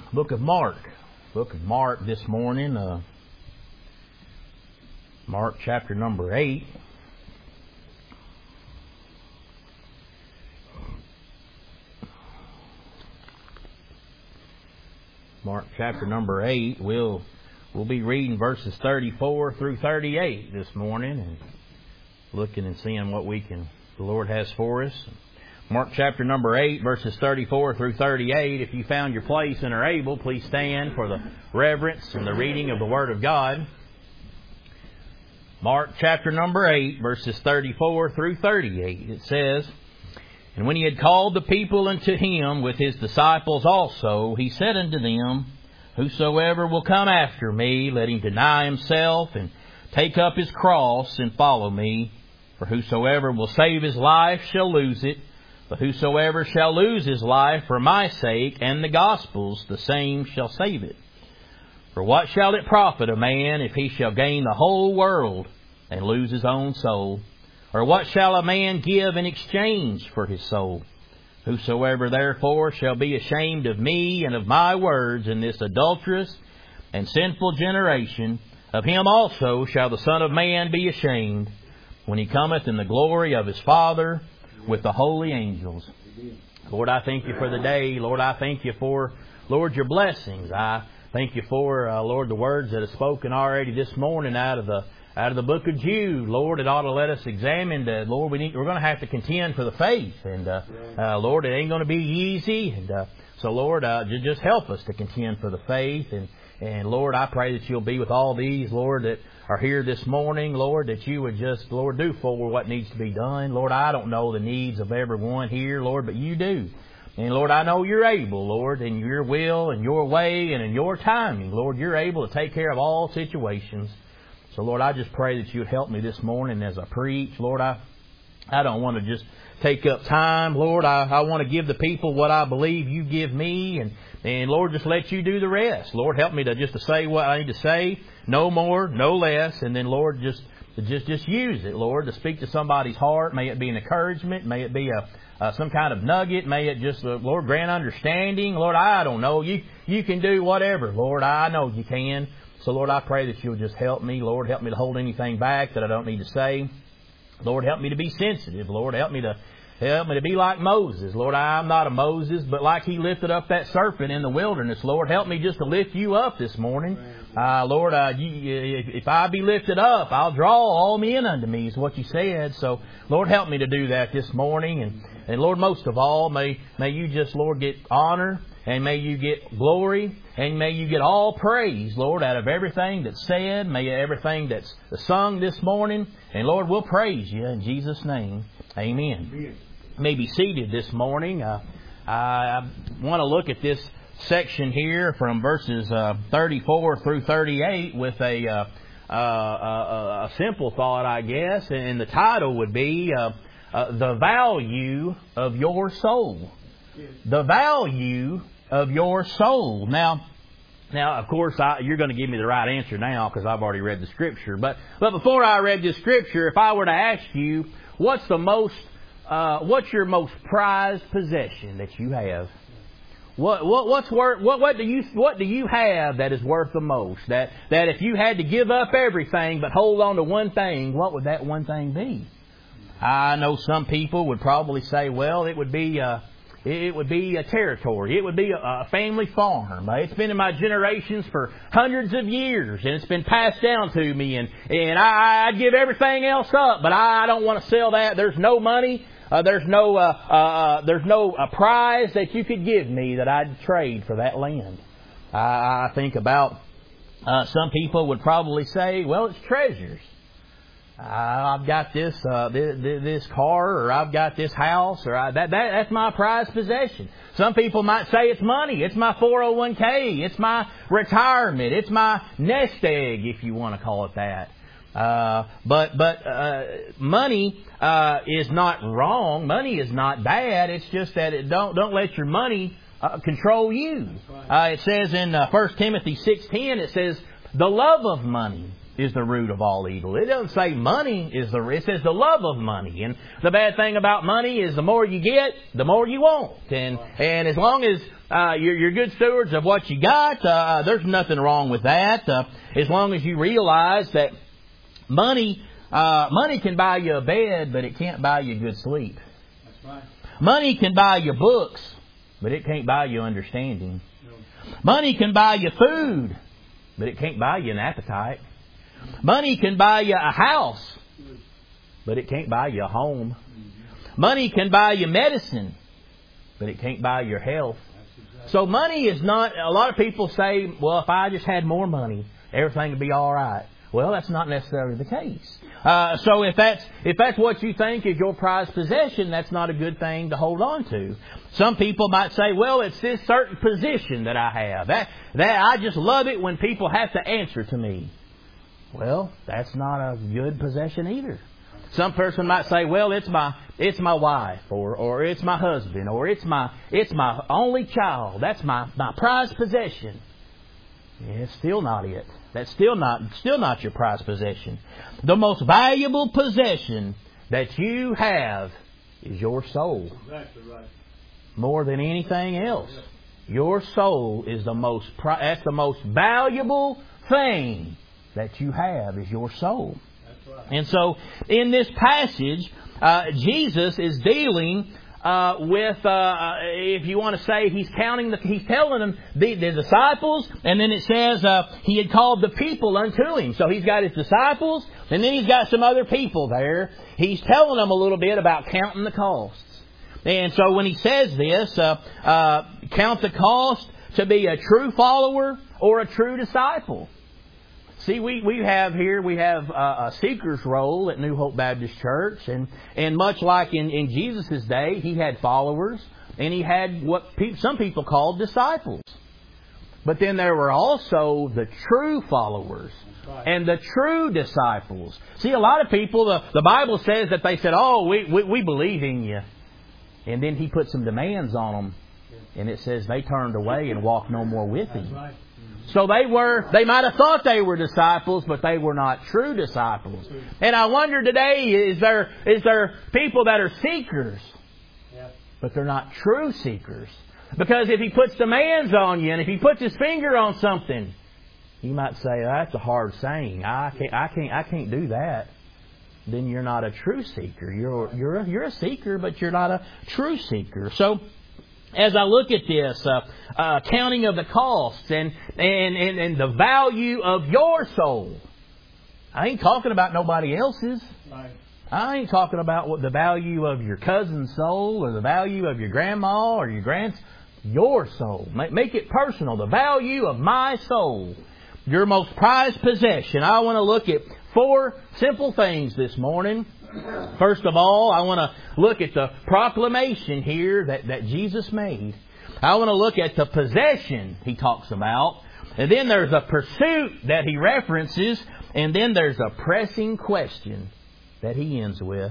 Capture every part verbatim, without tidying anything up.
book of Mark. Book of Mark this morning. Uh, Mark chapter number eight. Mark chapter number eight. We'll we'll be reading verses thirty-four through thirty-eight this morning, and looking and seeing what we can the Lord has for us. Mark chapter number eight, verses thirty-four through thirty-eight. If you found your place and are able, please stand for the reverence and the reading of the Word of God. Mark chapter number eight, verses thirty-four through thirty-eight. It says, "And when he had called the people unto him with his disciples also, he said unto them, Whosoever will come after me, let him deny himself, and take up his cross, and follow me. For whosoever will save his life shall lose it. But whosoever shall lose his life for my sake and the gospel's, the same shall save it. For what shall it profit a man if he shall gain the whole world and lose his own soul? Or what shall a man give in exchange for his soul? Whosoever therefore shall be ashamed of me and of my words in this adulterous and sinful generation, of him also shall the Son of Man be ashamed, when he cometh in the glory of his Father with the holy angels." Lord, I thank you for the day. Lord, I thank you for, Lord, your blessings. I thank you for, uh, Lord, the words that are spoken already this morning out of the out of the book of Jude. Lord, it ought to let us examine that. Lord, we need, we're going to have to contend for the faith. And, uh, uh, Lord, it ain't going to be easy. And uh, so, Lord, uh, just help us to contend for the faith. And, and, Lord, I pray that you'll be with all these, Lord, that are here this morning, Lord, that you would just, Lord, do for what needs to be done. Lord, I don't know the needs of everyone here, Lord, but you do. And, Lord, I know you're able, Lord, in your will and your way and in your timing. Lord, you're able to take care of all situations. So, Lord, I just pray that you would help me this morning as I preach. Lord, I I don't want to just take up time. Lord, I, I want to give the people what I believe you give me. And, and, Lord, just let you do the rest. Lord, help me to just to say what I need to say. No more, no less. And then, Lord, just just just use it, Lord, to speak to somebody's heart. May it be an encouragement. May it be a uh, some kind of nugget. May it just, uh, Lord, grant understanding. Lord, I don't know. You, you can do whatever, Lord. I know you can. So, Lord, I pray that you'll just help me. Lord, help me to hold anything back that I don't need to say. Lord, help me to be sensitive. Lord, help me to help me to be like Moses. Lord, I'm not a Moses, but like he lifted up that serpent in the wilderness. Lord, help me just to lift you up this morning. Uh, Lord, uh, you, if, if I be lifted up, I'll draw all men unto me, is what you said. So, Lord, help me to do that this morning. And, and Lord, most of all, may, may you just, Lord, get honor. And may you get glory, and may you get all praise, Lord, out of everything that's said, may everything that's sung this morning. And, Lord, we'll praise you in Jesus' name. Amen. Amen. You may be seated this morning. Uh, I want to look at this section here from verses uh, thirty-four through thirty-eight with a, uh, uh, a, a simple thought, I guess. And the title would be uh, uh, The Value of Your Soul. The value of your soul. Now, now, of course, I, you're going to give me the right answer now because I've already read the Scripture. But, but before I read the Scripture, if I were to ask you, what's the most, uh, what's your most prized possession that you have? What, what, what's worth? What, what do you, what do you have that is worth the most? That, that if you had to give up everything but hold on to one thing, what would that one thing be? I know some people would probably say, well, it would be. Uh, It would be a territory. It would be a family farm. It's been in my generations for hundreds of years, and it's been passed down to me. And and I, I'd give everything else up, but I don't want to sell that. There's no money. Uh, there's no uh, uh, there's no uh, prize that you could give me that I'd trade for that land. I, I think about uh, some people would probably say, well, it's treasures. I've got this, uh, this this car, or I've got this house, or I, that, that that's my prized possession. Some people might say it's money. It's my four oh one k. It's my retirement. It's my nest egg, if you want to call it that. Uh, but but uh, money uh, is not wrong. Money is not bad. It's just that it don't don't let your money uh, control you. Uh, it says in uh, First Timothy six ten, it says the love of money is the root of all evil. It doesn't say money is the, it says the love of money. And the bad thing about money is the more you get, the more you want. And, and as long as, uh, you're, you're good stewards of what you got, uh, there's nothing wrong with that. Uh, as long as you realize that money, uh, money can buy you a bed, but it can't buy you good sleep. That's right. Money can buy you books, but it can't buy you understanding. No. Money can buy you food, but it can't buy you an appetite. Money can buy you a house, but it can't buy you a home. Money can buy you medicine, but it can't buy your health. So money is not, a lot of people say, well, if I just had more money, everything would be all right. Well, that's not necessarily the case. Uh, so if that's, if that's what you think is your prized possession, that's not a good thing to hold on to. Some people might say, well, it's this certain position that I have. That, that, I just love it when people have to answer to me. Well, that's not a good possession either. Some person might say, well, it's my, it's my wife, or, or it's my husband, or it's my, it's my only child. That's my, my prized possession. Yeah, it's still not it. That's still not, still not your prized possession. The most valuable possession that you have is your soul. Exactly right. More than anything else. Your soul is the most, that's the most valuable thing that you have is your soul. That's right. And so, in this passage, uh, Jesus is dealing uh, with, uh, if you want to say, he's counting, the, he's telling them, the, the disciples, and then it says uh, he had called the people unto him. So he's got his disciples, and then he's got some other people there. He's telling them a little bit about counting the costs. And so when he says this, uh, uh, count the cost to be a true follower or a true disciple. See, we, we have here, we have a, a seeker's role at New Hope Baptist Church. And, and much like in, in Jesus' day, he had followers. And he had what pe- some people called disciples. But then there were also the true followers. And the true disciples. See, a lot of people, the, the Bible says that they said, oh, we, we, we believe in you. And then he put some demands on them. And it says they turned away and walked no more with him. So they were, they might have thought they were disciples, but they were not true disciples. And I wonder today, is there, is there people that are seekers, but they're not true seekers? Because if he puts demands on you, and if he puts his finger on something, you might say, oh, that's a hard saying. I can't, I can't, I can't do that. Then you're not a true seeker. You're, you're, a, you're a seeker, but you're not a true seeker. So, as I look at this, uh, uh, counting of the costs and, and, and, and the value of your soul. I ain't talking about nobody else's. Right. I ain't talking about what the value of your cousin's soul or the value of your grandma or your grand's. Your soul. Make it personal. The value of my soul. Your most prized possession. I want to look at four simple things this morning. First of all, I want to look at the proclamation here that, that Jesus made. I want to look at the possession he talks about. And then there's a pursuit that he references. And then there's a pressing question that he ends with.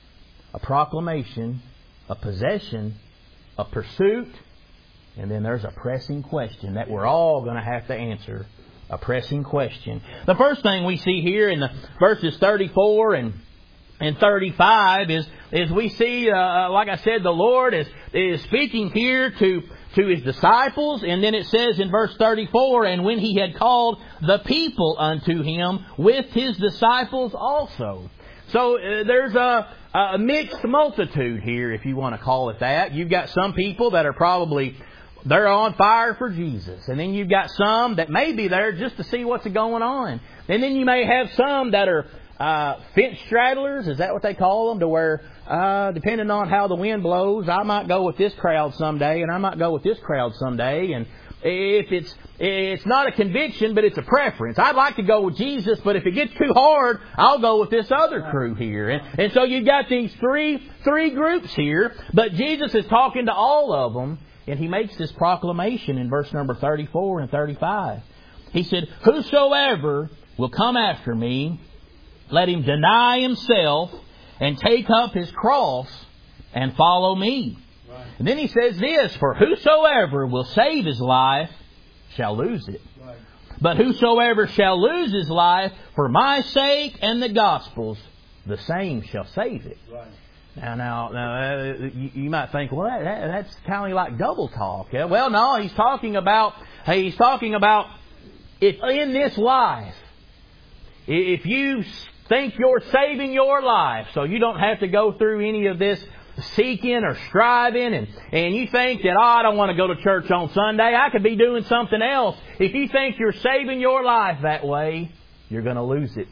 A proclamation, a possession, a pursuit, and then there's a pressing question that we're all going to have to answer. A pressing question. The first thing we see here in the verses thirty-four and And thirty-five is, is we see, uh, like I said, the Lord is, is speaking here to, to His disciples. And then it says in verse thirty-four, and when He had called the people unto Him with His disciples also. So uh, there's a, a mixed multitude here, if you want to call it that. You've got some people that are probably, they're on fire for Jesus. And then you've got some that may be there just to see what's going on. And then you may have some that are Uh, fence straddlers, is that what they call them? To where, uh, depending on how the wind blows, I might go with this crowd someday, and I might go with this crowd someday. And if it's it's not a conviction, but it's a preference. I'd like to go with Jesus, but if it gets too hard, I'll go with this other crew here. And, and so you've got these three three groups here, but Jesus is talking to all of them, and He makes this proclamation in verse number thirty-four and thirty-five. He said, "Whosoever will come after me, let him deny himself and take up his cross and follow me." Right. And then he says this, "For whosoever will save his life shall lose it." Right. But whosoever shall lose his life for my sake and the gospel's, the same shall save it. Right. Now, now, now uh, you, you might think, well, that, that, that's kind of like double talk. Yeah? Well, no, he's talking about, hey, he's talking about if in this life, if you think you're saving your life, so you don't have to go through any of this seeking or striving, and, and you think that, oh, I don't want to go to church on Sunday, I could be doing something else. If you think you're saving your life that way, you're going to lose it.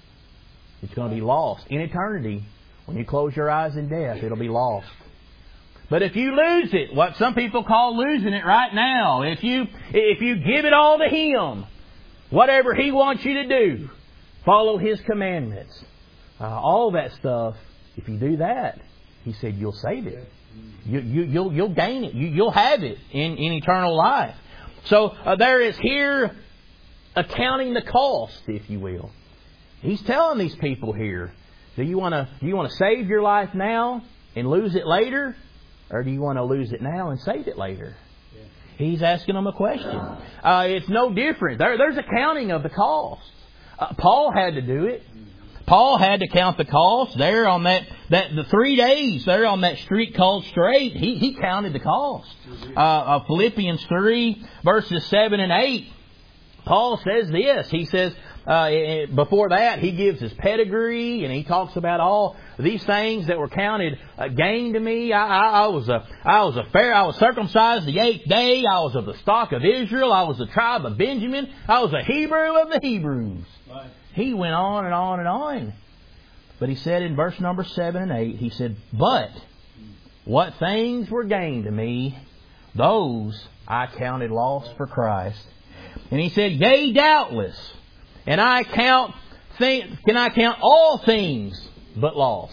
It's going to be lost in eternity. When you close your eyes in death, it'll be lost. But if you lose it, what some people call losing it right now, if you if you give it all to Him, whatever He wants you to do, follow His commandments, uh, all that stuff, if you do that, He said you'll save it. You, you, you'll, you'll gain it. You, you'll have it in, in eternal life. So uh, there is here accounting the cost, if you will. He's telling these people here, do you want to do you want to save your life now and lose it later? Or do you want to lose it now and save it later? Yeah. He's asking them a question. Uh, it's no different. There, there's accounting of the cost. Uh, Paul had to do it. Paul had to count the cost there on that, that the three days there on that street called Straight. He, he counted the cost. Uh, of Philippians three, verses seven and eight. Paul says this. He says, Uh, before that, he gives his pedigree, and he talks about all these things that were counted uh, gain to me. I, I, I was a, I was a fair, I was circumcised the eighth day. I was of the stock of Israel. I was the tribe of Benjamin. I was a Hebrew of the Hebrews. Right. He went on and on and on. But he said in verse number seven and eight, he said, "But what things were gained to me, those I counted loss for Christ." And he said, "Yea, doubtless. And I count, th- can I count all things but loss?"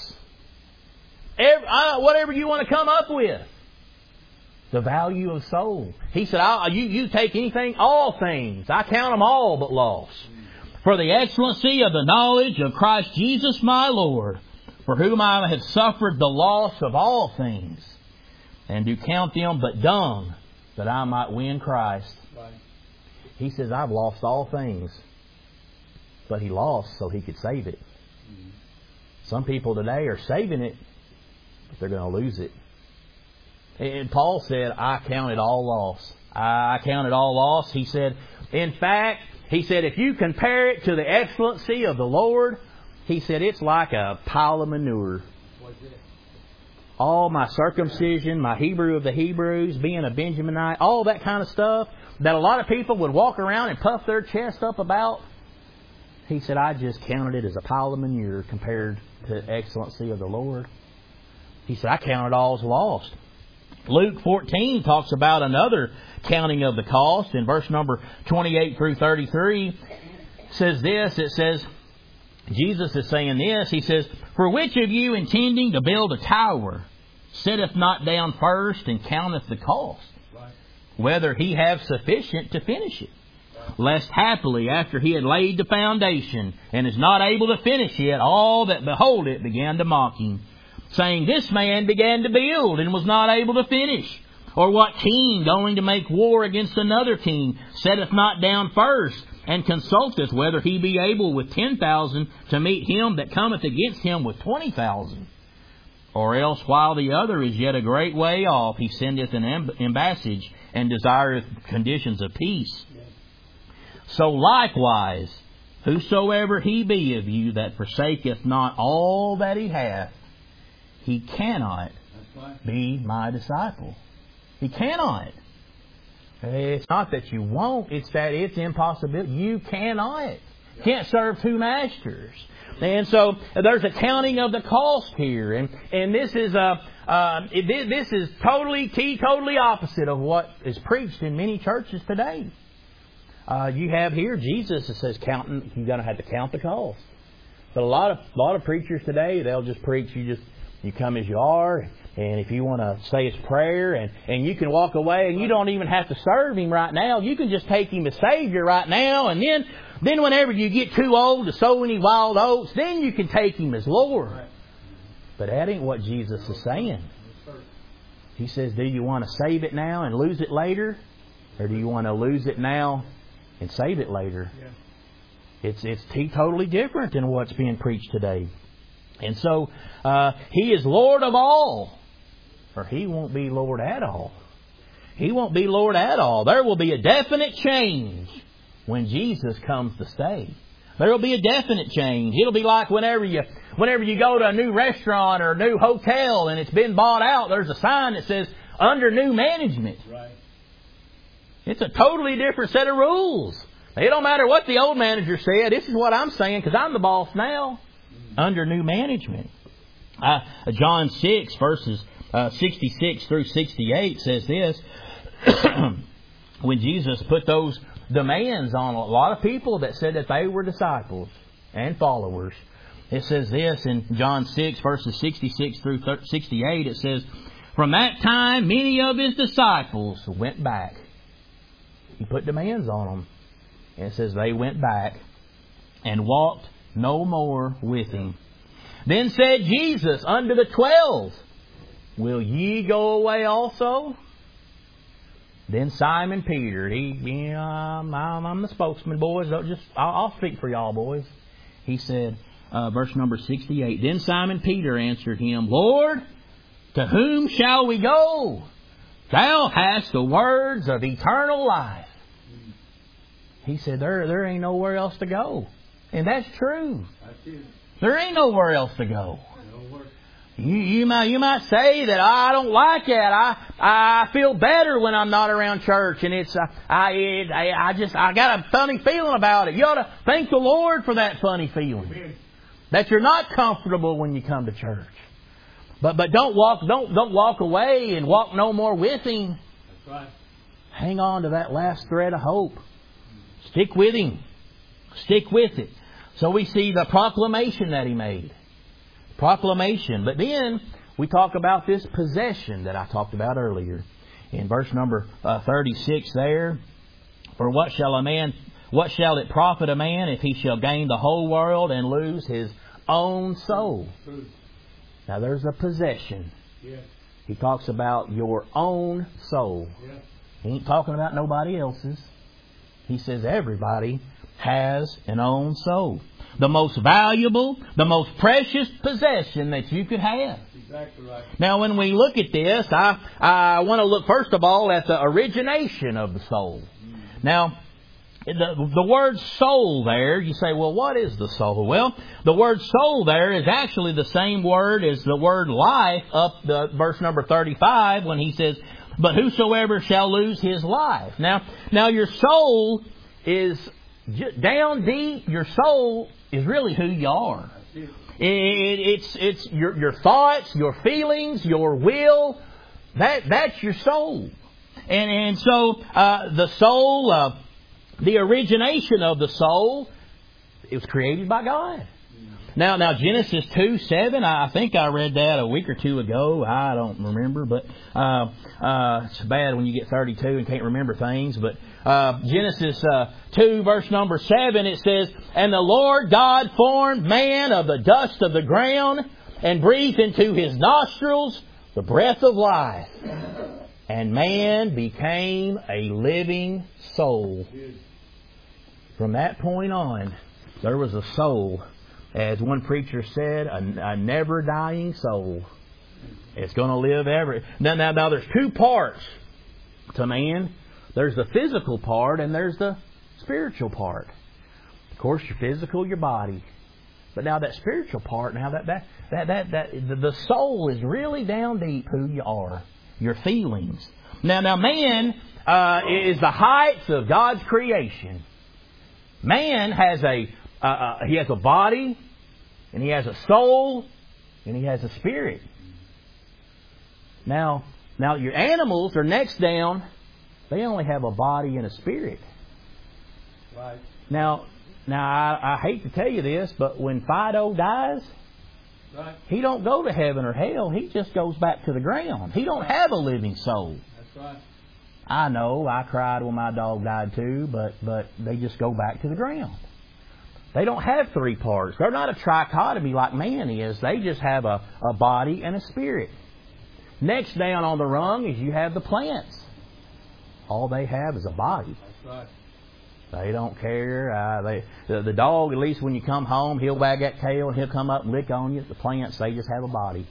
Every, I, whatever you want to come up with. The value of soul. He said, I'll, you, you take anything, all things. I count them all but loss. For the excellency of the knowledge of Christ Jesus my Lord, for whom I have suffered the loss of all things, and do count them but dung, that I might win Christ. Right. He says, I've lost all things. But he lost so he could save it. Mm-hmm. Some people today are saving it, but they're going to lose it. And Paul said, I counted all loss. I counted all loss. He said, in fact, he said, if you compare it to the excellency of the Lord, he said, it's like a pile of manure. What's it? All my circumcision, my Hebrew of the Hebrews, being a Benjaminite, all that kind of stuff that a lot of people would walk around and puff their chest up about. He said, I just counted it as a pile of manure compared to the excellency of the Lord. He said, I counted all as lost. Luke fourteen talks about another counting of the cost. In verse number twenty-eight through thirty-three, says this. It says, Jesus is saying this. He says, "For which of you intending to build a tower sitteth not down first and counteth the cost, whether he have sufficient to finish it? Lest haply, after he had laid the foundation, and is not able to finish it, all that behold it began to mock him, saying, This man began to build, and was not able to finish. Or what king, going to make war against another king, setteth not down first, and consulteth whether he be able with ten thousand to meet him that cometh against him with twenty thousand? Or else, while the other is yet a great way off, he sendeth an embassage, and desireth conditions of peace. So likewise, whosoever he be of you that forsaketh not all that he hath, he cannot be my disciple." He cannot. It's not that you won't, it's that it's impossible. You cannot. Can't serve two masters. And so there's a counting of the cost here. And, and this is a, uh, it, this is totally, totally opposite of what is preached in many churches today. Uh, you have here Jesus that says counting. You're going to have to count the cost. But a lot of a lot of preachers today, they'll just preach. You just you come as you are, and if you want to say His prayer, and, and you can walk away, and you don't even have to serve Him right now. You can just take Him as Savior right now, and then then whenever you get too old to sow any wild oats, then you can take Him as Lord. But that ain't what Jesus is saying. He says, do you want to save it now and lose it later, or do you want to lose it now and save it later. Yeah. It's it's t- totally different than what's being preached today. And so uh, He is Lord of all, or He won't be Lord at all. He won't be Lord at all. There will be a definite change when Jesus comes to stay. There will be a definite change. It'll be like whenever you whenever you go to a new restaurant or a new hotel and it's been bought out, there's a sign that says, under new management. Right. It's a totally different set of rules. It don't matter what the old manager said. This is what I'm saying because I'm the boss now. Mm-hmm. Under new management. Uh, John six, verses uh, sixty-six through sixty-eight says this. When Jesus put those demands on a lot of people that said that they were disciples and followers. It says this in John six, verses sixty-six through sixty-eight. It says, from that time, many of His disciples went back. He put demands on them. And it says they went back and walked no more with Him. Then said Jesus unto the twelve, will ye go away also? Then Simon Peter, he, yeah, I'm, I'm the spokesman, boys. Don't just, I'll, I'll speak for y'all, boys. He said, uh, verse number sixty-eight, then Simon Peter answered Him, Lord, to whom shall we go? Thou hast the words of eternal life. He said, there, there ain't nowhere else to go. And that's true. There ain't nowhere else to go. You, you might you might say that I don't like that. I I feel better when I'm not around church, and it's uh, I, it, I I just I got a funny feeling about it. You ought to thank the Lord for that funny feeling. Amen. That you're not comfortable when you come to church. But but don't walk don't don't walk away and walk no more with Him. That's right. Hang on to that last thread of hope. Stick with Him. Stick with it. So we see the proclamation that He made. Proclamation. But then we talk about this possession that I talked about earlier. In verse number uh, thirty-six there. For what shall a man, what shall it profit a man if he shall gain the whole world and lose his own soul? Now there's a possession. Yeah. He talks about your own soul. Yeah. He ain't talking about nobody else's. He says everybody has an own soul. The most valuable, the most precious possession that you could have. Exactly right. Now when we look at this, I, I want to look first of all at the origination of the soul. Mm. Now, the, the word soul there, you say, well, what is the soul? Well, the word soul there is actually the same word as the word life up the verse number thirty-five when he says, but whosoever shall lose his life. Now, now your soul is down deep. Your soul is really who you are. It, it's it's your your thoughts, your feelings, your will. That that's your soul. And and so uh, the soul, uh, the origination of the soul, it was created by God. Now, now Genesis two seven, I think I read that a week or two ago. I don't remember, but uh, uh, it's bad when you get thirty-two and can't remember things. But uh, Genesis uh, two, verse number seven, it says, and the Lord God formed man of the dust of the ground and breathed into his nostrils the breath of life. And man became a living soul. From that point on, there was a soul. As one preacher said, a, a never-dying soul. It's going to live ever. Now, now, now, there's two parts to man. There's the physical part and there's the spiritual part. Of course, your physical, your body. But now that spiritual part, now that that that that, that the, the soul is really down deep who you are, your feelings. Now, now, man uh, is the heights of God's creation. Man has a Uh, uh, he has a body, and he has a soul, and he has a spirit. Now, now your animals are next down. They only have a body and a spirit. Right. Now, now I, I hate to tell you this, but when Fido dies, right. he don't go to heaven or hell. He just goes back to the ground. He don't have a living soul. That's right. I know. I cried when my dog died too, but but they just go back to the ground. They don't have three parts. They're not a trichotomy like man is. They just have a, a body and a spirit. Next down on the rung is you have the plants. All they have is a body. That's right. They don't care. Uh, they the, the dog, at least when you come home, he'll wag that tail and he'll come up and lick on you. The plants, they just have a body.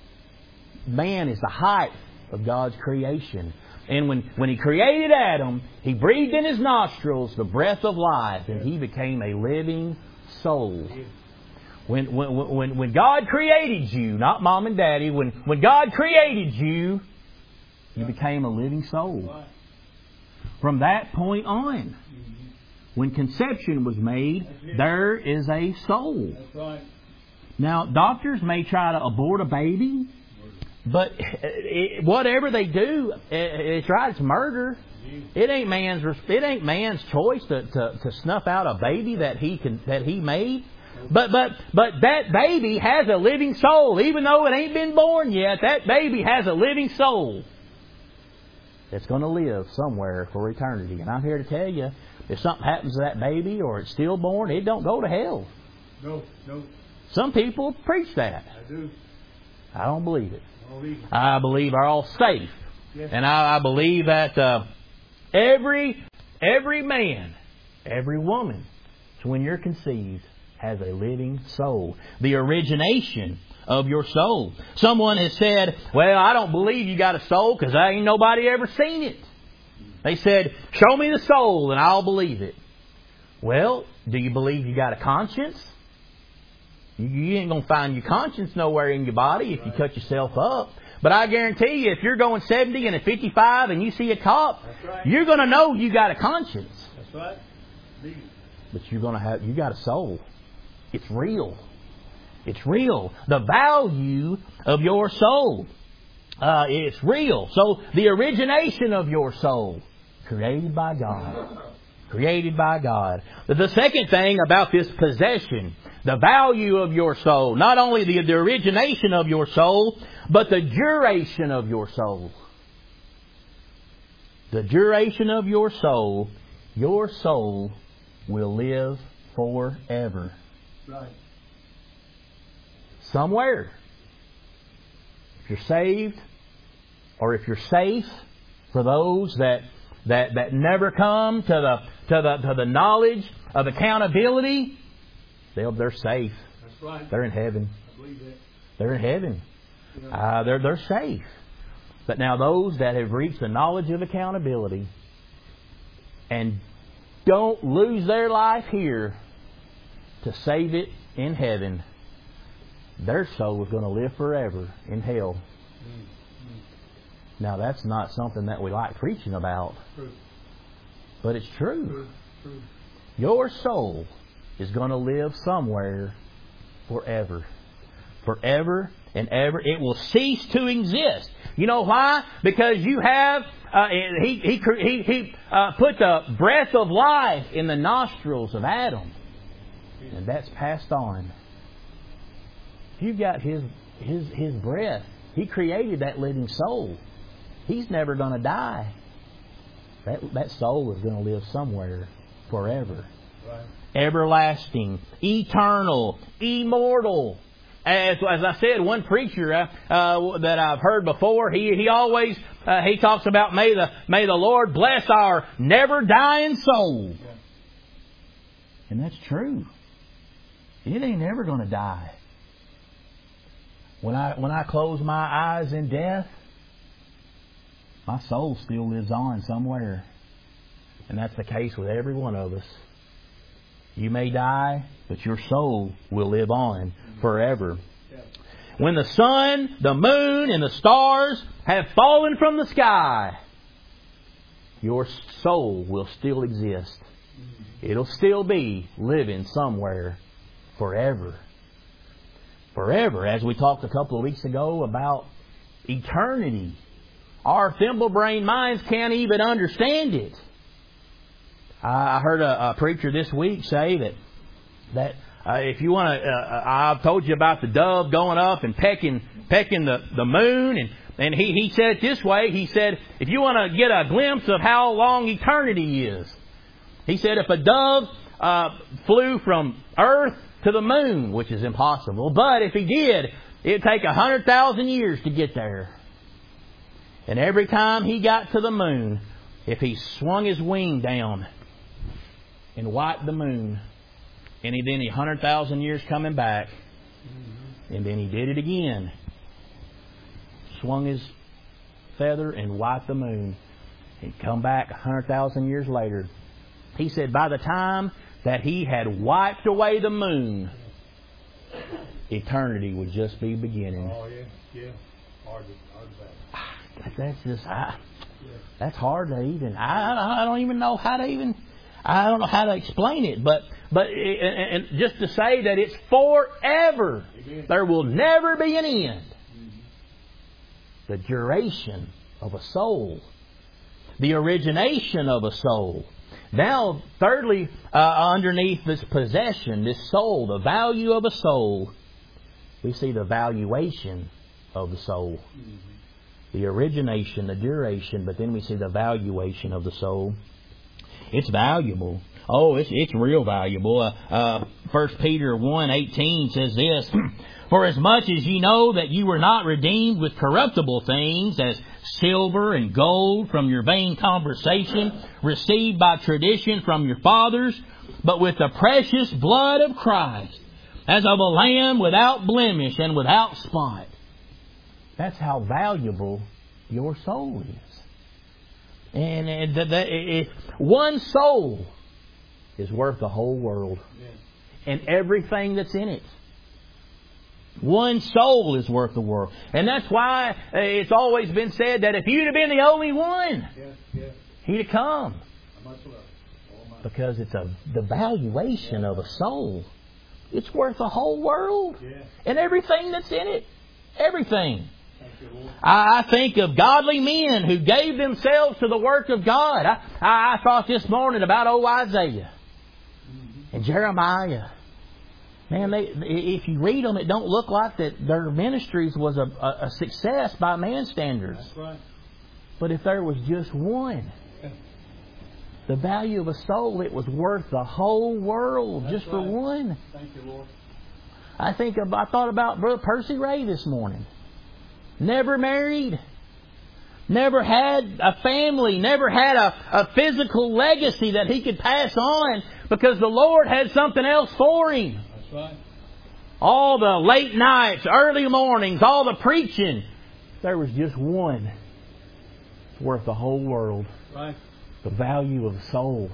Man is the height of God's creation. And when, when He created Adam, He breathed in his nostrils the breath of life, and he became a living soul. When, when, when, when God created you, not mom and daddy, when, when God created you, you became a living soul. From that point on, when conception was made, there is a soul. Now, doctors may try to abort a baby, but it, whatever they do, it, it's right. It's murder. It ain't man's. It ain't man's choice to, to, to snuff out a baby that he can that he made. But but but that baby has a living soul, even though it ain't been born yet. That baby has a living soul that's going to live somewhere for eternity. And I'm here to tell you, if something happens to that baby or it's stillborn, it don't go to hell. No, no. Some people preach that. I do. I don't believe it. I believe it. I believe are all safe. Yes. And I, I believe that uh, every every man, every woman, when you're conceived, has a living soul. The origination of your soul. Someone has said, well, I don't believe you got a soul because ain't nobody ever seen it. They said, show me the soul and I'll believe it. Well, do you believe you got a conscience? You ain't going to find your conscience nowhere in your body if you cut yourself up. But I guarantee you, if you're going seventy and a fifty-five and you see a cop, right. you're going to know you got a conscience. That's right. But you're going to have, you got a soul. It's real. It's real. The value of your soul, uh, it's real. So the origination of your soul, created by God. Created by God. The second thing about this possession, the value of your soul, not only the, the origination of your soul, but the duration of your soul. The duration of your soul, your soul will live forever. Right. Somewhere. If you're saved, or if you're safe, for those that that that never come to the to the to the knowledge of accountability, they'll they're safe. That's right. They're in heaven. I believe that. They're in heaven. Yeah. Uh, they're they're safe. But now those that have reached the knowledge of accountability and don't lose their life here to save it in heaven, their soul is going to live forever in hell. Mm-hmm. Now that's not something that we like preaching about. True. But it's true. True. True. Your soul is going to live somewhere forever. Forever and ever. It will cease to exist. You know why? Because you have, uh, he, he, he, he uh, put the breath of life in the nostrils of Adam. And that's passed on. You've got his, his, his breath. He created that living soul. He's never going to die. That, that soul is going to live somewhere forever. Right. Everlasting, eternal, immortal. As, as I said, one preacher uh, uh, that I've heard before, he he always uh, he talks about may the may the Lord bless our never dying soul, Yeah. and that's true. It ain't ever going to die. When I when I close my eyes in death, my soul still lives on somewhere, and that's the case with every one of us. You may die, but your soul will live on forever. Yeah. When the sun, the moon, and the stars have fallen from the sky, your soul will still exist. It'll still be living somewhere forever. Forever. As we talked a couple of weeks ago about eternity. Our thimble-brained minds can't even understand it. I heard a, a preacher this week say that that uh, if you want to, uh, I've told you about the dove going up and pecking pecking the, the moon, and, and he, he said it this way. He said, if you want to get a glimpse of how long eternity is, he said if a dove uh, flew from Earth to the moon, which is impossible, but if he did, it'd take a hundred thousand years to get there. And every time he got to the moon, if he swung his wing down, and wiped the moon. And he then, a hundred thousand years coming back. And then he did it again. Swung his feather and wiped the moon. He'd come back a hundred thousand years later. He said by the time that he had wiped away the moon, eternity would just be beginning. Oh, yeah, yeah. Hard to, hard to That's just, I, that's hard to even, I, I don't even know how to even, I don't know how to explain it. But, but, and, and just to say that it's forever. Amen. There will never be an end. Mm-hmm. The duration of a soul. The origination of a soul. Now, thirdly, uh, underneath this possession, this soul, the value of a soul, we see the valuation of the soul. Mm-hmm. The origination, the duration, but then we see the valuation of the soul. It's valuable. Oh, it's it's real valuable. Uh, uh, First Peter one eighteen says this, For as much as ye know that you were not redeemed with corruptible things, as silver and gold from your vain conversation, received by tradition from your fathers, but with the precious blood of Christ, as of a lamb without blemish and without spot. That's how valuable your soul is. And, and the, the, it, one soul is worth the whole world. And everything that's in it. One soul is worth the world. And that's why it's always been said that if you'd have been the only one, yes, yes. He'd have come. Because it's a the valuation of a soul. It's worth the whole world. Yes. And everything that's in it. Everything. I think of godly men who gave themselves to the work of God. I, I, I thought this morning about old Isaiah and Jeremiah. Man, they, if you read them, it don't look like that their ministries was a, a, a success by man's standards. That's right. But if there was just one, the value of a soul, it was worth the whole world. That's just right. For one. Thank you, Lord. I think of, I thought about Brother Percy Ray this morning. Never married. Never had a family. Never had a, a physical legacy that he could pass on because the Lord had something else for him. That's right. All the late nights, early mornings, all the preaching. There was just one. It's worth the whole world. Right. The value of the soul.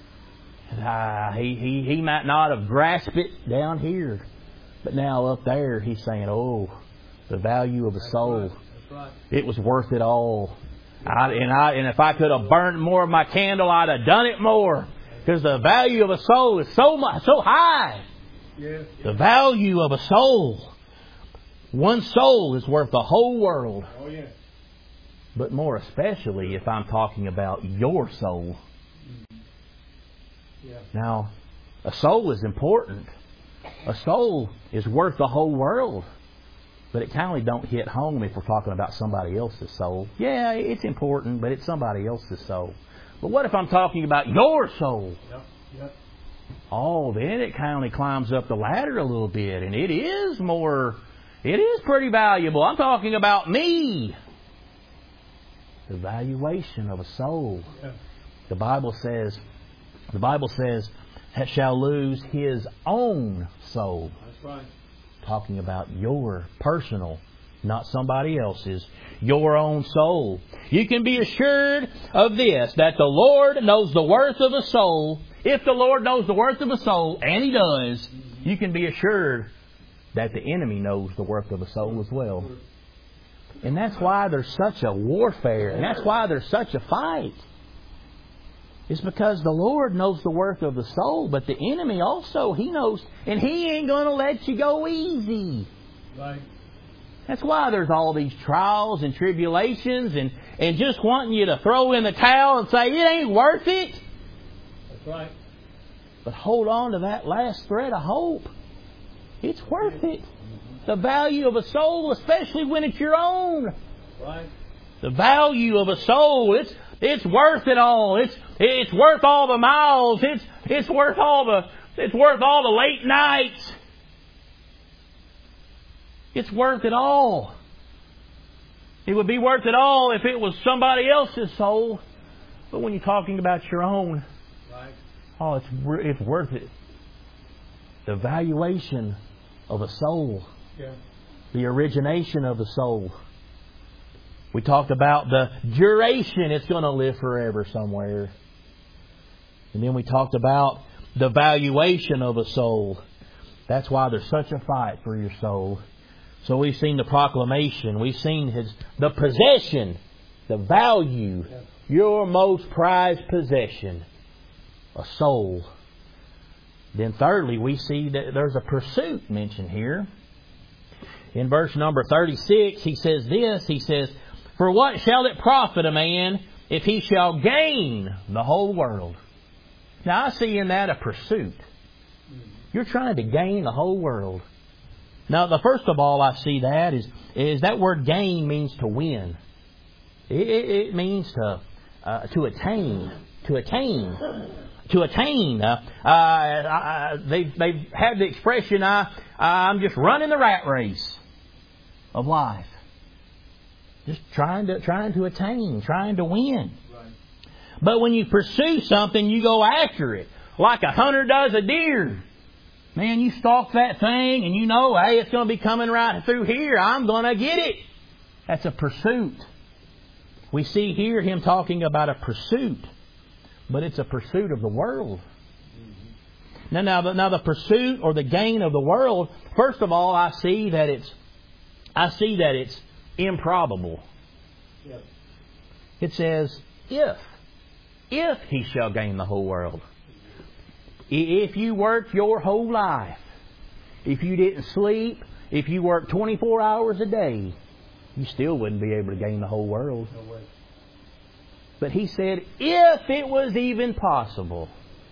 Uh, he, he, he might not have grasped it down here. But now up there he's saying, oh, the value of a soul. That's right. That's right. It was worth it all. I, and I and if I could have burned more of my candle, I'd have done it more. Because the value of a soul is so much, so high. Yes, yes. The value of a soul. One soul is worth the whole world. Oh, yes. But more especially if I'm talking about your soul. Yeah. Now, a soul is important. A soul is worth the whole world. But it kind of don't hit home if we're talking about somebody else's soul. Yeah, it's important, but it's somebody else's soul. But what if I'm talking about your soul? Yep. Yep. Oh, then it kind of climbs up the ladder a little bit. And it is more, it is pretty valuable. I'm talking about me. The valuation of a soul. Yep. The Bible says, the Bible says, shall lose his own soul. That's right. Talking about your personal, not somebody else's, your own soul. You can be assured of this, that the Lord knows the worth of a soul. If the Lord knows the worth of a soul, and He does, you can be assured that the enemy knows the worth of a soul as well. And that's why there's such a warfare, and that's why there's such a fight. It's because the Lord knows the worth of the soul, but the enemy also, he knows, and he ain't going to let you go easy. Right. That's why there's all these trials and tribulations and, and just wanting you to throw in the towel and say, it ain't worth it. That's right. But hold on to that last thread of hope. It's worth it. The value of a soul, especially when it's your own. Right. The value of a soul, it's it's worth it all. It's it's worth all the miles. It's it's worth all the it's worth all the late nights. It's worth it all. It would be worth it all if it was somebody else's soul. But when you're talking about your own, right. Oh, it's it's worth it. The valuation of a soul. Yeah. The origination of the soul. We talked about the duration it's going to live forever somewhere. And then we talked about the valuation of a soul. That's why there's such a fight for your soul. So we've seen the proclamation. We've seen his the possession, the value, your most prized possession, a soul. Then thirdly, we see that there's a pursuit mentioned here. In verse number thirty-six, he says this. He says, "For what shall it profit a man if he shall gain the whole world?" Now I see in that a pursuit. You're trying to gain the whole world. Now, the first of all I see that is, is that word gain means to win. It, it, it means to uh, to attain. To attain. To attain. Uh, uh, uh, they've, they've had the expression, I, I'm just running the rat race of life. Just trying to trying to attain, trying to win. Right. But when you pursue something, you go after it. Like a hunter does a deer. Man, you stalk that thing and you know, hey, it's going to be coming right through here. I'm going to get it. That's a pursuit. We see here him talking about a pursuit. But it's a pursuit of the world. Mm-hmm. Now, now, the, now the pursuit or the gain of the world, first of all, I see that it's, I see that it's improbable. Yep. It says, if, if he shall gain the whole world. If you worked your whole life, if you didn't sleep, if you worked twenty-four hours a day, you still wouldn't be able to gain the whole world. No way. But he said, if it was even possible,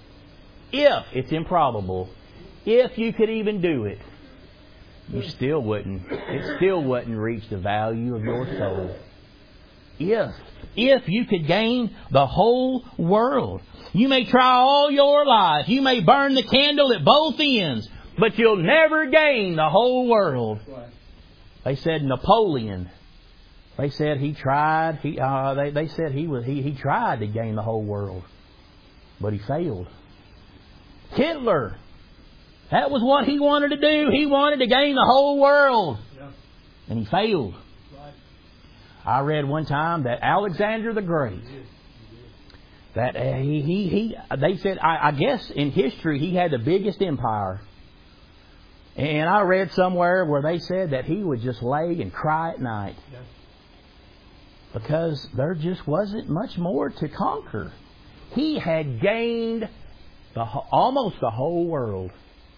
if it's improbable, if you could even do it, you still wouldn't. It still wouldn't reach the value of your soul. If, if you could gain the whole world. You may try all your life. You may burn the candle at both ends, but you'll never gain the whole world. Right. They said Napoleon. They said he tried. He uh, they they said he was he he tried to gain the whole world, but he failed. Hitler. That was what he wanted to do. He wanted to gain the whole world, Yeah. and he failed. Right. I read one time that Alexander the Great. That uh, he, he, he, they said, I, I guess in history he had the biggest empire. And I read somewhere where they said that he would just lay and cry at night. Yeah. Because there just wasn't much more to conquer. He had gained the, almost the whole world.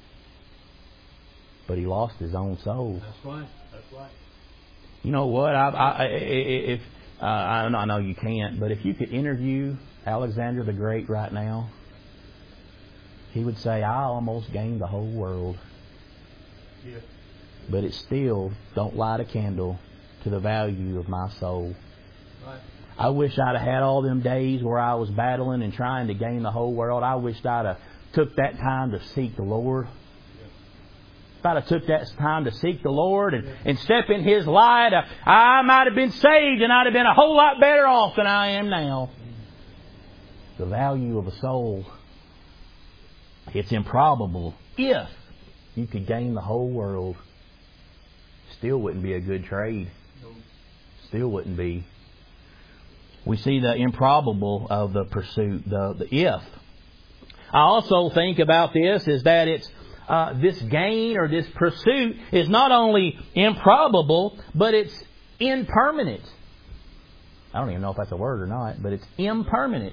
But he lost his own soul. That's right. That's right. You know what? I, I, if uh, I know you can't, but if you could interview Alexander the Great right now, he would say, I almost gained the whole world. Yeah. But it still don't light a candle to the value of my soul. Right. I wish I'd have had all them days where I was battling and trying to gain the whole world. I wished I'd have took that time to seek the Lord. If I'd have took that time to seek the Lord and, and step in His light, I might have been saved and I'd have been a whole lot better off than I am now. The value of a soul. It's improbable. If you could gain the whole world, still wouldn't be a good trade. Still wouldn't be. We see the improbable of the pursuit, the, the if. I also think about this is that it's uh, this gain or this pursuit is not only improbable, but it's impermanent. I don't even know if that's a word or not, but it's impermanent.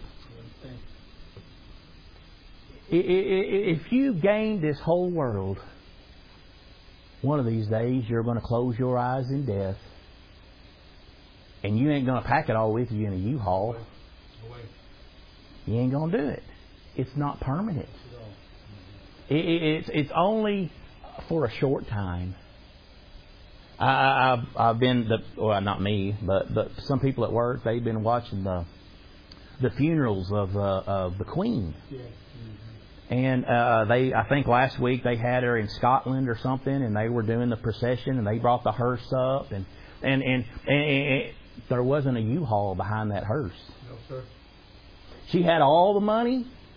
If you gain this whole world, one of these days you're going to close your eyes in death. And you ain't going to pack it all with you in a U-Haul. You ain't going to do it. It's not permanent. It's it's only for a short time. I, I've I've been the well not me, but but some people at work, they've been watching the the funerals of uh, of the Queen. Yeah. Mm-hmm. And uh, they, I think last week they had her in Scotland or something, and they were doing the procession, and they brought the hearse up, and and and, and, and there wasn't a U-Haul behind that hearse. No, sir. She had all the money.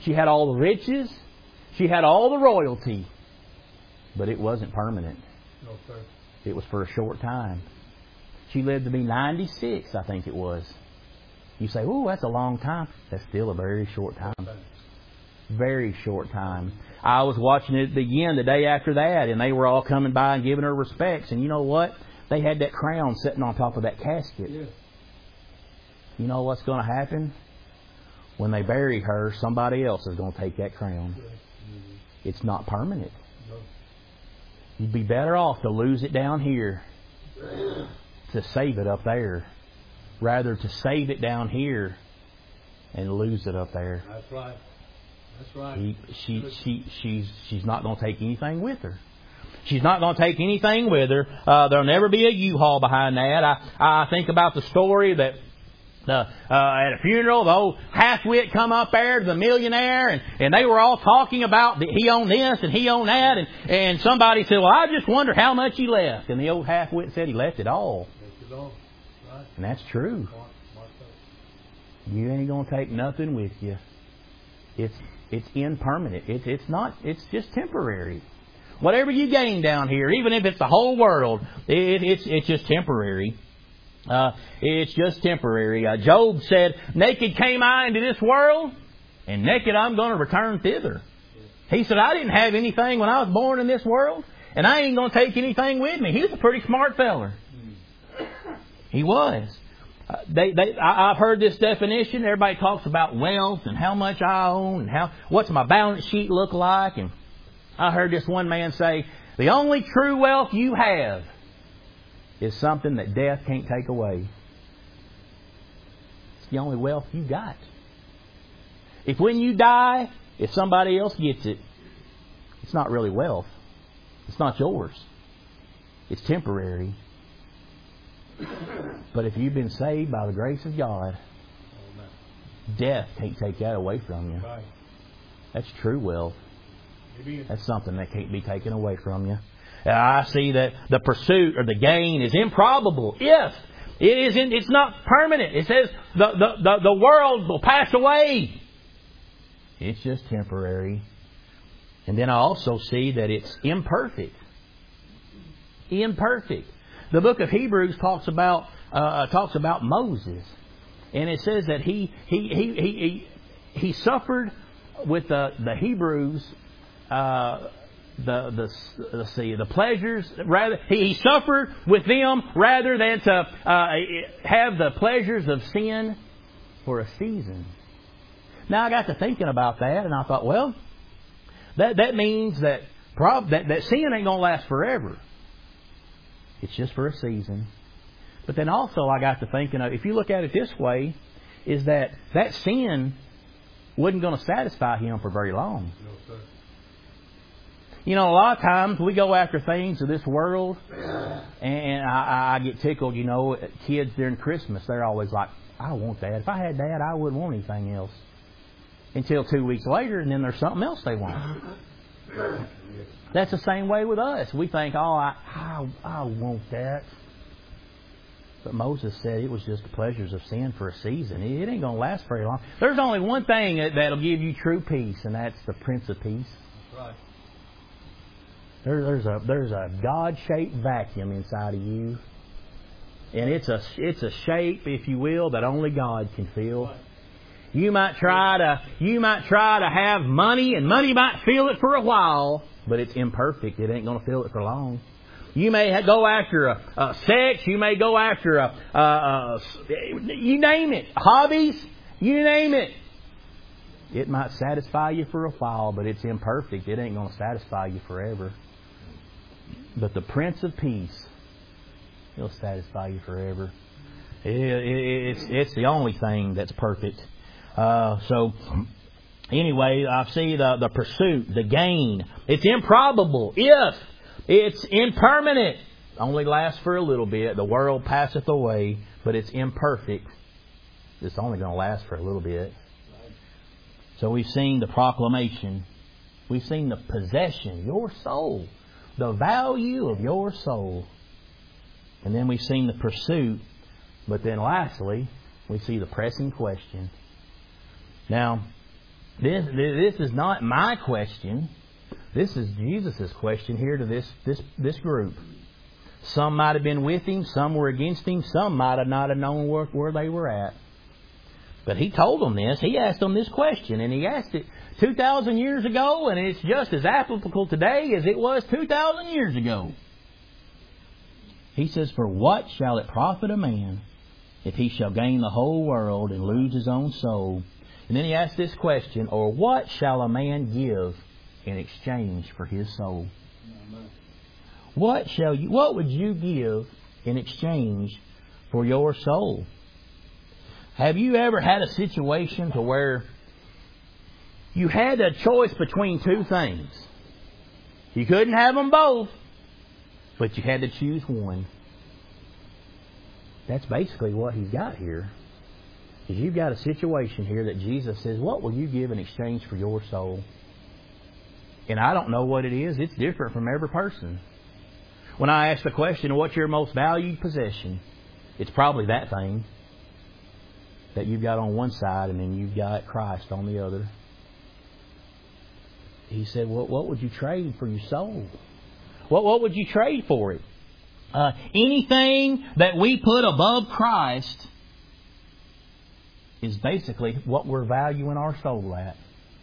She had all the riches. She had all the royalty. But it wasn't permanent. No, sir. It was for a short time. She lived to be ninety-six, I think it was. You say, oh, that's a long time. That's still a very short time. Very short time. I was watching it again the day after that, and they were all coming by and giving her respects. And you know what? They had that crown sitting on top of that casket. Yeah. You know what's going to happen? When they bury her, somebody else is going to take that crown. Mm-hmm. It's not permanent. No. You'd be better off to lose it down here to save it up there, rather to save it down here and lose it up there. That's right. That's right. He, she, she, she's, she's not going to take anything with her. She's not going to take anything with her. Uh, there'll never be a U-Haul behind that. I, I think about the story that uh, uh, at a funeral, the old half-wit come up there to the millionaire, and, and they were all talking about that he owned this and he owned that, and, and somebody said, well, I just wonder how much he left. And the old half-wit said he left it all. Left it all. Right. And that's true. You ain't going to take nothing with you. It's it's impermanent. It's it's not. It's just temporary. Whatever you gain down here, even if it's the whole world, it, it's it's just temporary. Uh, it's just temporary. Uh, Job said, "Naked came I into this world, and naked I'm going to return thither." He said, "I didn't have anything when I was born in this world, and I ain't going to take anything with me." He was a pretty smart feller. He was. Uh, they, they, I, I've heard this definition. Everybody talks about wealth and how much I own and how what's my balance sheet look like. And I heard this one man say, the only true wealth you have is something that death can't take away. It's the only wealth you got. If when you die, if somebody else gets it, it's not really wealth. It's not yours. It's temporary. But if you've been saved by the grace of God, death can't take that away from you. That's true wealth. That's something that can't be taken away from you. I see that the pursuit or the gain is improbable if it isn't. It's not permanent. It says the, the, the, the world will pass away. It's just temporary. And then I also see that it's imperfect. Imperfect. The book of Hebrews talks about uh, talks about Moses, and it says that he he he he he, he suffered with the the Hebrews. Uh, the the let's see the pleasures rather he, he suffered with them rather than to uh, have the pleasures of sin for a season. Now I got to thinking about that, and I thought, well, that that means that prob- that that sin ain't gonna last forever. It's just for a season. But then also I got to thinking of, if you look at it this way, is that that sin wasn't going to satisfy him for very long. No, sir. You know, a lot of times we go after things of this world, and I, I get tickled, you know, kids during Christmas, they're always like, I don't want that. If I had that, I wouldn't want anything else. Until two weeks later, and then there's something else they want. That's the same way with us. We think, oh, I, I, I want that. But Moses said it was just the pleasures of sin for a season. It ain't going to last very long. There's only one thing that, that'll give you true peace, and that's the Prince of Peace. That's right. There, there's a there's a God-shaped vacuum inside of you, and it's a it's a shape, if you will, that only God can fill. Right. You might try to you might try to have money, and money might fill it for a while, but it's imperfect. It ain't going to fill it for long. You may go after a, a sex. You may go after a, a, a you name it, hobbies. You name it. It might satisfy you for a while, but it's imperfect. It ain't going to satisfy you forever. But the Prince of Peace, He'll satisfy you forever. It, it, it's it's the only thing that's perfect. Uh, so, anyway, I see the, the pursuit, the gain. It's improbable if it's impermanent. Only lasts for a little bit. The world passeth away, but it's imperfect. It's only going to last for a little bit. So we've seen the proclamation. We've seen the possession, your soul, the value of your soul. And then we've seen the pursuit. But then lastly, we see the pressing question. Now, This, this is not my question. This is Jesus' question here to this, this, this group. Some might have been with Him, some were against Him, some might have not have known where, where they were at. But He told them this. He asked them this question, and He asked it two thousand years ago, and it's just as applicable today as it was two thousand years ago. He says, "For what shall it profit a man if he shall gain the whole world and lose his own soul?" And then He asked this question, "Or what shall a man give in exchange for his soul?" What shall you? What would you give in exchange for your soul? Have you ever had a situation to where you had a choice between two things? You couldn't have them both, but you had to choose one. That's basically what He's got here. Is you've got a situation here that Jesus says, "What will you give in exchange for your soul?" And I don't know what it is. It's different from every person. When I ask the question, "What's your most valued possession?" it's probably that thing that you've got on one side, and then you've got Christ on the other. He said, "What what would you trade for your soul? What what would you trade for it?" Uh, anything that we put above Christ is basically what we're valuing our soul at.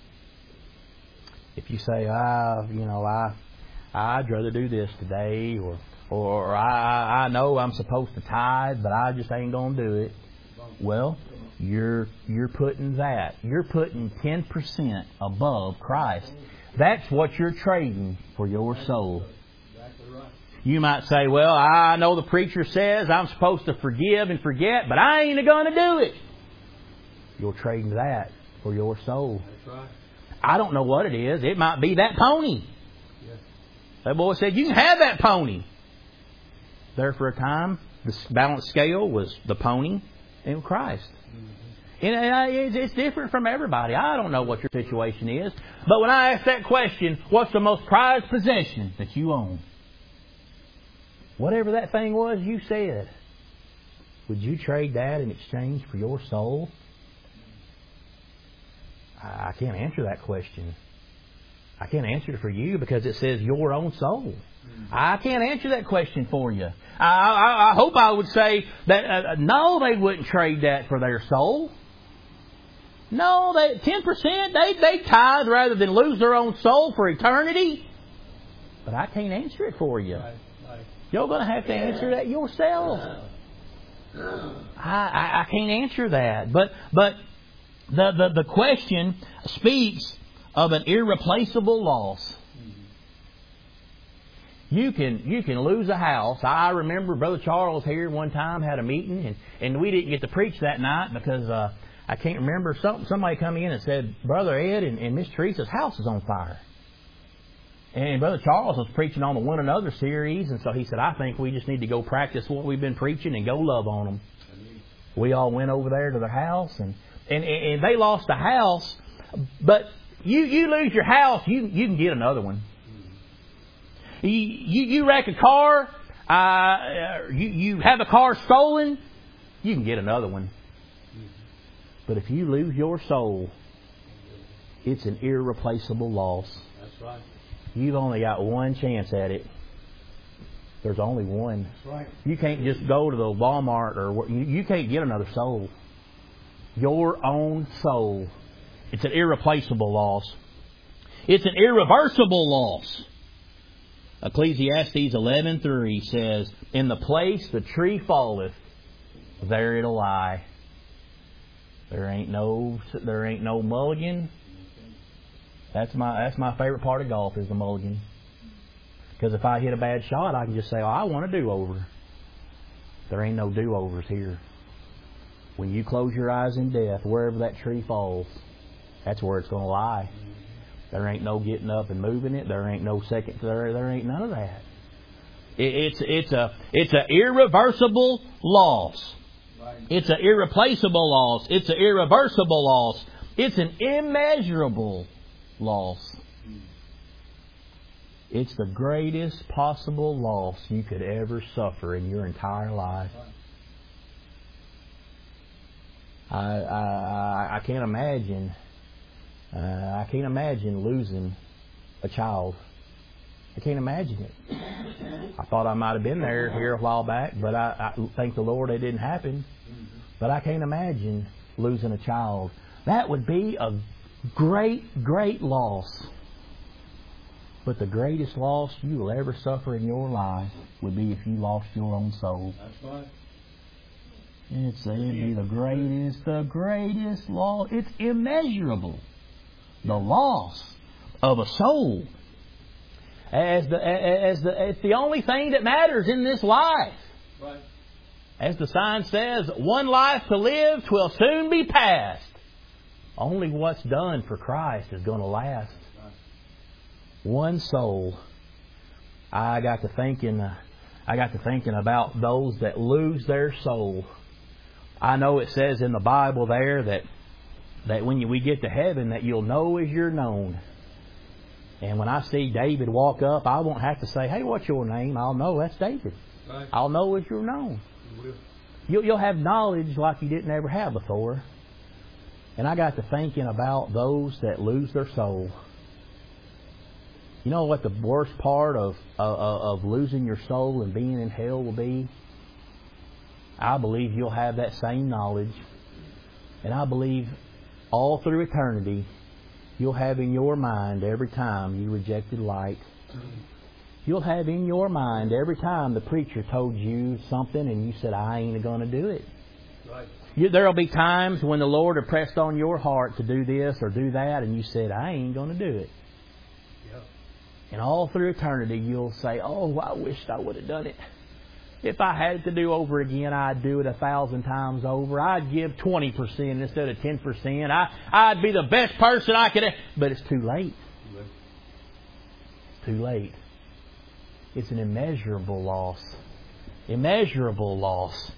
If you say, "I, you know, I, I'd rather do this today," or, or I, I know I'm supposed to tithe, but I just ain't gonna do it. Well, you're you're putting that. You're putting ten percent above Christ. That's what you're trading for your soul. You might say, "Well, I know the preacher says I'm supposed to forgive and forget, but I ain't going to do it." You're trading that for your soul. That's right. I don't know what it is. It might be that pony. Yes. That boy said, "You can have that pony." There for a time, the balance scale was the pony and Christ. Mm-hmm. And it's different from everybody. I don't know what your situation is. But when I ask that question, what's the most prized possession that you own? Whatever that thing was you said, would you trade that in exchange for your soul? I can't answer that question. I can't answer it for you because it says your own soul. I can't answer that question for you. I, I, I hope I would say that uh, no, they wouldn't trade that for their soul. No, they ten percent they they tithe rather than lose their own soul for eternity. But I can't answer it for you. You're going to have to answer that yourself. I, I, I can't answer that. But but the, the, the question speaks of an irreplaceable loss. You can you can lose a house. I remember Brother Charles here one time had a meeting, and, and we didn't get to preach that night because uh, I can't remember. Some, somebody come in and said, "Brother Ed and, and Miss Teresa's house is on fire." And Brother Charles was preaching on the One Another series, and so he said, "I think we just need to go practice what we've been preaching and go love on them." We all went over there to their house, and, and, and they lost a house. But you, you lose your house, you you can get another one. You, you, you wreck a car, uh, you, you have a car stolen, you can get another one. But if you lose your soul, it's an irreplaceable loss. That's right. You've only got one chance at it. There's only one. That's right. You can't just go to the Walmart or you, you can't get another soul. Your own soul. It's an irreplaceable loss. It's an irreversible loss. Ecclesiastes eleven three says, "In the place the tree falleth, there it'll lie." There ain't no there ain't no mulligan. That's my that's my favorite part of golf is the mulligan. Because if I hit a bad shot, I can just say, "Oh, I want a do-over." There ain't no do-overs here. When you close your eyes in death, wherever that tree falls, that's where it's going to lie. There ain't no getting up and moving it. There ain't no second. There, there ain't none of that. It, it's it's a it's an irreversible loss. It's an irreplaceable loss. It's an irreversible loss. It's an immeasurable loss. It's the greatest possible loss you could ever suffer in your entire life. I I I can't imagine Uh, I can't imagine losing a child. I can't imagine it. I thought I might have been there here a while back, but I, I thank the Lord it didn't happen. But I can't imagine losing a child. That would be a great, great loss. But the greatest loss you will ever suffer in your life would be if you lost your own soul. That's right. It's it'd be the greatest, the greatest loss. It's immeasurable. The loss of a soul. As the as the it's the only thing that matters in this life. Right. As the sign says, one life to live, 'twill soon be past. Only what's done for Christ is going to last. Right. One soul. I got to thinking. Uh, I got to thinking about those that lose their soul. I know it says in the Bible there that that when you, we get to heaven, that you'll know as you're known. And when I see David walk up, I won't have to say, "Hey, what's your name?" I'll know that's David. Right. I'll know as you're known. You will. You'll, you'll have knowledge like you didn't ever have before. And I got to thinking about those that lose their soul. You know what the worst part of, of, of losing your soul and being in hell will be? I believe you'll have that same knowledge. And I believe all through eternity, you'll have in your mind every time you rejected light. You'll have in your mind every time the preacher told you something and you said, "I ain't going to do it." Right. You, there'll be times when the Lord impressed on your heart to do this or do that, and you said, "I ain't going to do it." Yeah. And all through eternity, you'll say, "Oh, I wished I would have done it. If I had it to do over again, I'd do it a thousand times over. I'd give twenty percent instead of ten percent. I, I'd be the best person I could have." But it's too late. You will. Too late. It's an immeasurable loss. Immeasurable loss.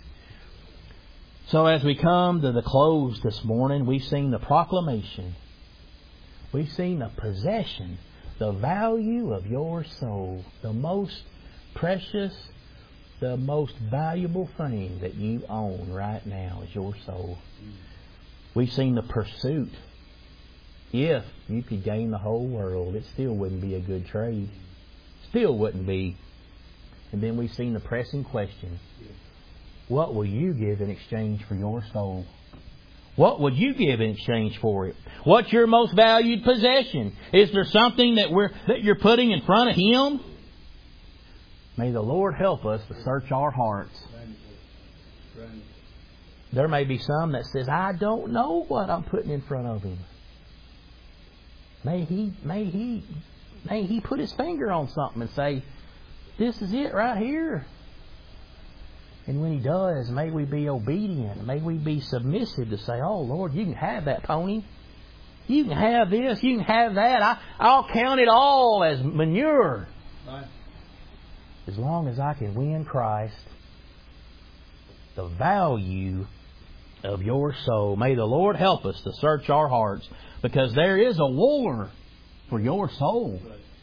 So as we come to the close this morning, we've seen the proclamation. We've seen the possession, the value of your soul, the most precious, the most valuable thing that you own right now is your soul. We've seen the pursuit. If you could gain the whole world, it still wouldn't be a good trade. Still wouldn't be. And then we've seen the pressing question. What will you give in exchange for your soul? What would you give in exchange for it? What's your most valued possession? Is there something that we're that you're putting in front of Him? May the Lord help us to search our hearts. There may be some that says, "I don't know what I'm putting in front of Him." May He, may He, may He put His finger on something and say, "This is it right here." And when He does, may we be obedient. May we be submissive to say, "Oh Lord, you can have that pony. You can have this. You can have that. I, I'll count it all as manure." Right. As long as I can win Christ, the value of your soul. May the Lord help us to search our hearts, because there is a war for your soul.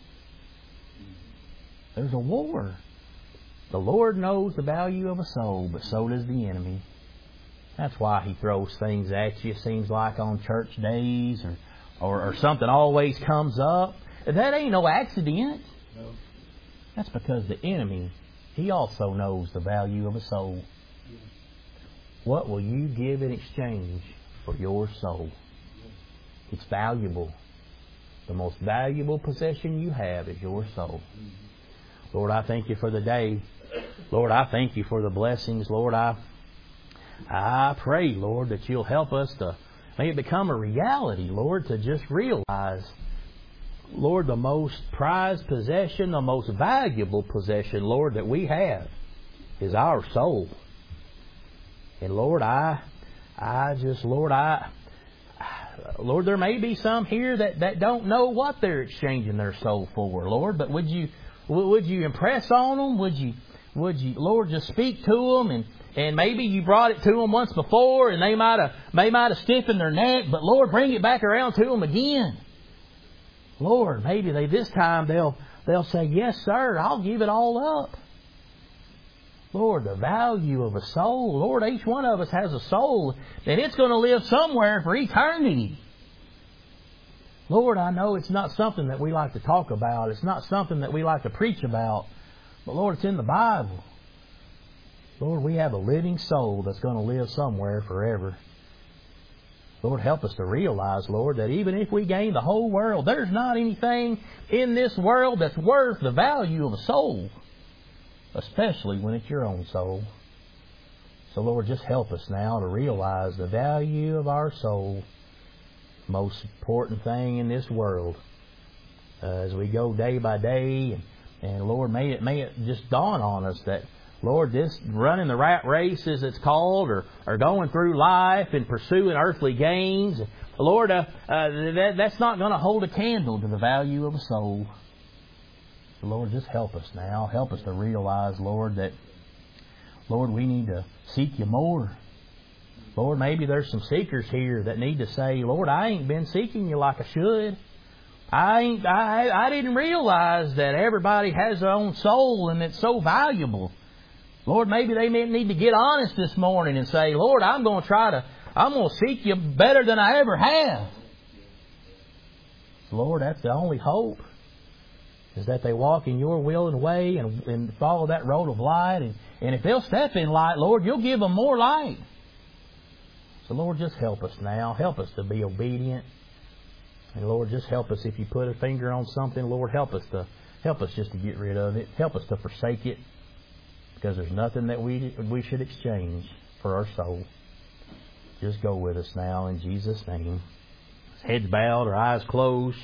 There's a war. The Lord knows the value of a soul, but so does the enemy. That's why he throws things at you, it seems like, on church days, or, or, or something always comes up. That ain't no accident. No. That's because the enemy, he also knows the value of a soul. What will you give in exchange for your soul? It's valuable. The most valuable possession you have is your soul. Lord, I thank You for the day. Lord, I thank You for the blessings. Lord, I I pray, Lord, that You'll help us to, may it become a reality, Lord, to just realize, Lord, the most prized possession, the most valuable possession, Lord, that we have is our soul. And Lord, I, I just, Lord, I, Lord, there may be some here that, that don't know what they're exchanging their soul for, Lord. But would You, would You impress on them? Would You, would You, Lord, just speak to them? And, and maybe You brought it to them once before, and they might have, they might have stiffened their neck. But Lord, bring it back around to them again. Lord, maybe they this time they'll they'll say, "Yes, sir, I'll give it all up." Lord, the value of a soul. Lord, each one of us has a soul, and it's going to live somewhere for eternity. Lord, I know it's not something that we like to talk about. It's not something that we like to preach about. But Lord, it's in the Bible. Lord, we have a living soul that's going to live somewhere forever. Lord, help us to realize, Lord, that even if we gain the whole world, there's not anything in this world that's worth the value of a soul, especially when it's your own soul. So, Lord, just help us now to realize the value of our soul, most important thing in this world. Uh, as we go day by day, and, and Lord, may it may it just dawn on us that, Lord, this running the rat race, as it's called, or, or going through life and pursuing earthly gains, Lord, uh, uh, that, that's not going to hold a candle to the value of a soul. So, Lord, just help us now. Help us to realize, Lord, that, Lord, we need to seek You more. Lord, maybe there's some seekers here that need to say, Lord, I ain't been seeking You like I should. I ain't, I, I didn't realize that everybody has their own soul and it's so valuable. Lord, maybe they need to get honest this morning and say, Lord, I'm going to try to, I'm going to seek You better than I ever have. Lord, that's the only hope, is that they walk in Your will and way and, and follow that road of light. And, and if they'll step in light, Lord, You'll give them more light. So, Lord, just help us now. Help us to be obedient. And, Lord, just help us if You put a finger on something. Lord, help us to help us just to get rid of it. Help us to forsake it. Because there's nothing that we we should exchange for our soul. Just go with us now in Jesus' name. Heads bowed, our eyes closed.